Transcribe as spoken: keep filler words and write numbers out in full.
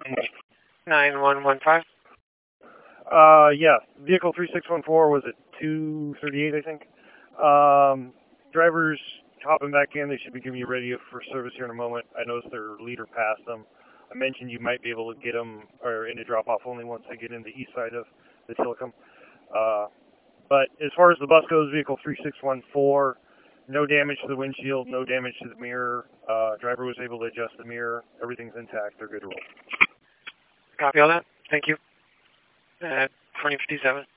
nine one one five. Uh, yeah. Vehicle three six one four was at two thirty-eight, I think. Um, drivers hopping back in. They should be giving you ready for service here in a moment. I noticed their leader passed them. I mentioned you might be able to get them or into drop-off only once they get in the east side of the Tillicum. Uh, but as far as the bus goes, vehicle three six one four, no damage to the windshield, no damage to the mirror. Uh, driver was able to adjust the mirror. Everything's intact. They're good to roll. Copy all that. Thank you. Uh, twenty fifty-seven.